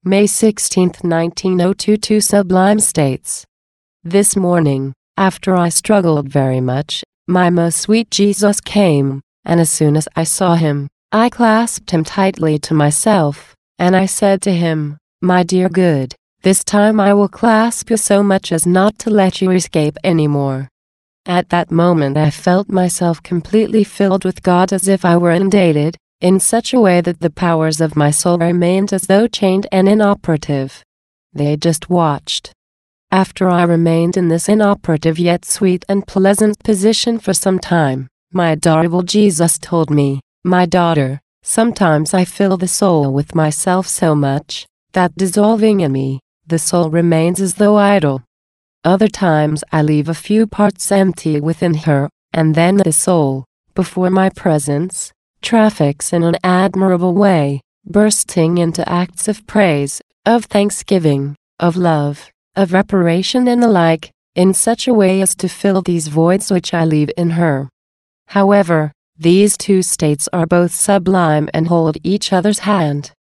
May 16, 1902. Two sublime states. This morning, after I struggled very much, my most sweet Jesus came, and as soon as I saw him, I clasped him tightly to myself, and I said to him, "My dear good, this time I will clasp you so much as not to let you escape any more." At that moment I felt myself completely filled with God, as if I were inundated, in such a way that the powers of my soul remained as though chained and inoperative. They just watched. After I remained in this inoperative yet sweet and pleasant position for some time, my adorable Jesus told me, "My daughter, sometimes I fill the soul with myself so much, that dissolving in me, the soul remains as though idle. Other times I leave a few parts empty within her, and then the soul, before my presence, traffics in an admirable way, bursting into acts of praise, of thanksgiving, of love, of reparation and the like, in such a way as to fill these voids which I leave in her." However, these two states are both sublime and hold each other's hand.